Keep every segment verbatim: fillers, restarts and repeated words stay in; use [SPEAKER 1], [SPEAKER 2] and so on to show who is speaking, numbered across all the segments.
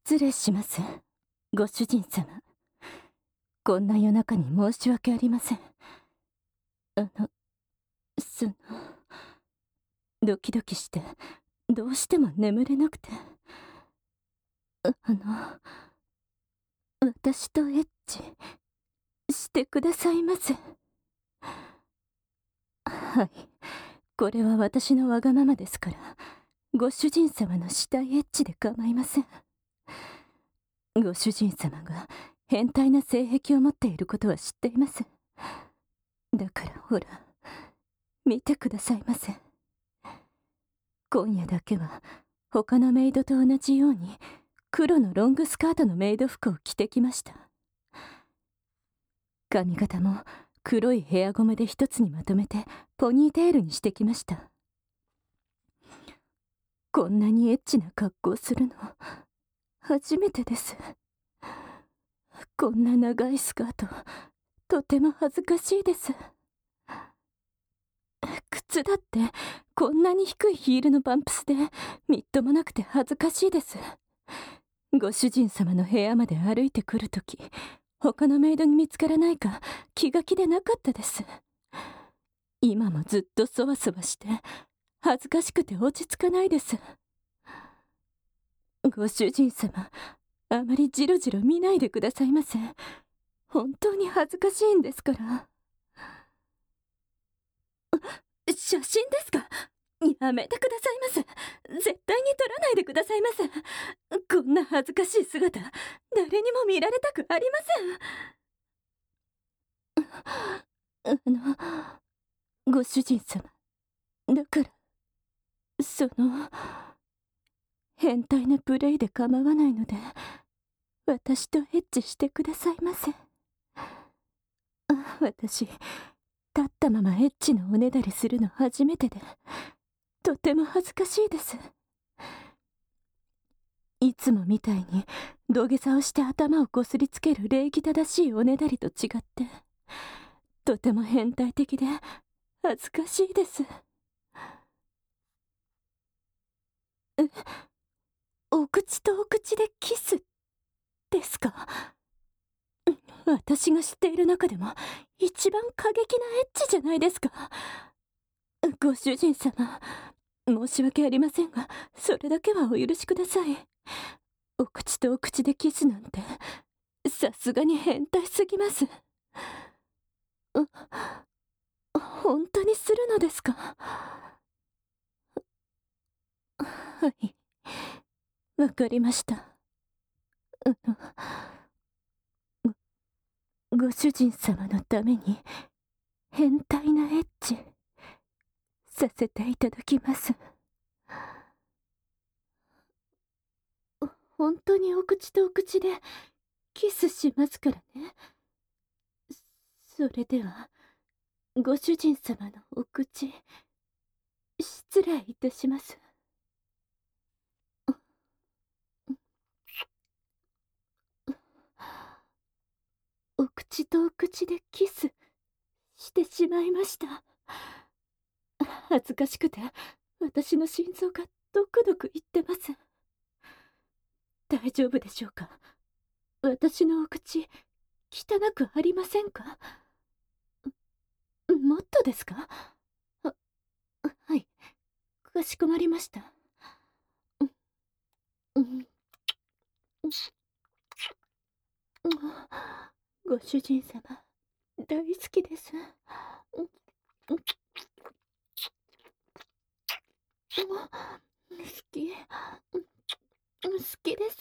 [SPEAKER 1] 失礼します、ご主人様。こんな夜中に申し訳ありません。あの、その、ドキドキしてどうしても眠れなくて。あの、私とエッチしてくださいませ。はい、これは私のわがままですから、ご主人様の死体エッチで構いません。ご主人様が変態な性癖を持っていることは知っています。だからほら、見てくださいませ。今夜だけは他のメイドと同じように黒のロングスカートのメイド服を着てきました。髪型も黒いヘアゴムで一つにまとめてポニーテールにしてきました。こんなにエッチな格好するの初めてです。こんな長いスカートとても恥ずかしいです。靴だってこんなに低いヒールのパンプスでみっともなくて恥ずかしいです。ご主人様の部屋まで歩いてくるとき、他のメイドに見つからないか気が気でなかったです。今もずっとそわそわして恥ずかしくて落ち着かないです。ご主人様、あまりじろじろ見ないでくださいませ。本当に恥ずかしいんですから。写真ですか？やめてくださいます。絶対に撮らないでくださいます。こんな恥ずかしい姿、誰にも見られたくありません。あの、ご主人様、だから、その、変態なプレイで構わないので、私とエッチしてくださいませ。私、立ったままエッチのおねだりするの初めてで、とても恥ずかしいです。いつもみたいに土下座をして頭をこすりつける礼儀正しいおねだりと違って、とても変態的で恥ずかしいです。え、お口とお口でキスですか？私が知っている中でも一番過激なエッチじゃないですか。ご主人様、申し訳ありませんが、それだけはお許しください。お口とお口でキスなんて、さすがに変態すぎます。本当にするのですか？はい、わかりました。あの、ご、ご主人様のために変態なエッチさせていただきます。本当にお口とお口でキスしますからね。それではご主人様のお口、失礼いたします。お口とお口でキスしてしまいました。恥ずかしくて私の心臓がドクドクいってます。大丈夫でしょうか？私のお口汚くありませんか？もっとですか？あ、はい、かしこまりました。うん、ご主人様、大好きです。好き、好きです。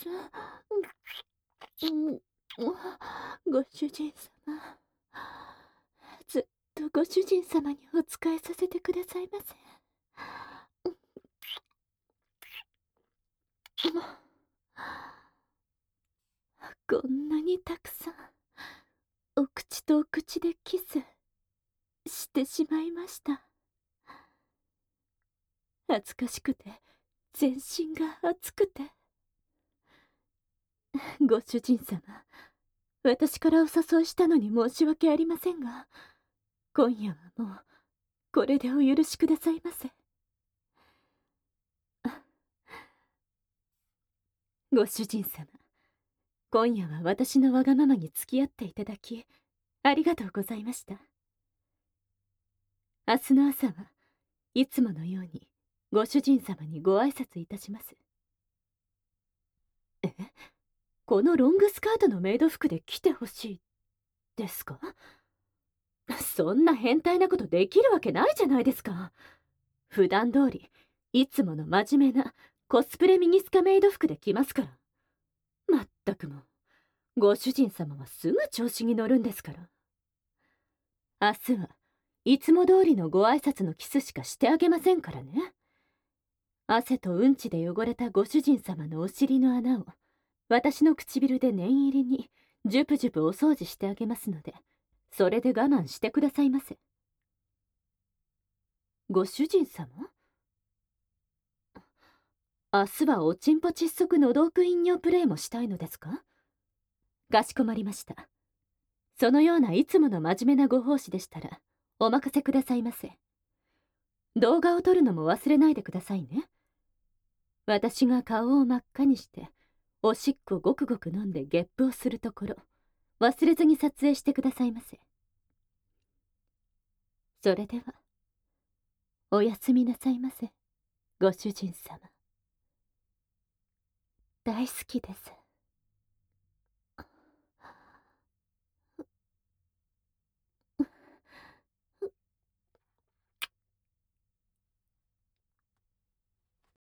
[SPEAKER 1] ご主人様、ずっとご主人様にお仕えさせてくださいませ。こんなにたくさんお口とお口でキスしてしまいました。恥ずかしくて全身が熱くて。ご主人様、私からお誘いしたのに申し訳ありませんが、今夜はもうこれでお許しくださいませ。ご主人様、 今夜は私のわがままに付き合っていただき、ありがとうございました。明日の朝はいつものようにご主人様にご挨拶いたします。え、このロングスカートのメイド服で来てほしいですか？そんな変態なことできるわけないじゃないですか。普段通りいつもの真面目なコスプレミニスカメイド服で来ますから。まったくもう、ご主人様はすぐ調子に乗るんですから。明日はいつも通りのご挨拶のキスしかしてあげませんからね。汗とうんちで汚れたご主人様のお尻の穴を私の唇で念入りにジュプジュプお掃除してあげますので、それで我慢してくださいませ。ご主人様？明日はおちんぽ窒息のどく飲料プレイもしたいのですか？かしこまりました。そのようないつもの真面目なご奉仕でしたらお任せくださいませ。動画を撮るのも忘れないでくださいね。私が顔を真っ赤にしておしっこごくごく飲んでゲップをするところ、忘れずに撮影してくださいませ。それではおやすみなさいませ、ご主人様。大好きです。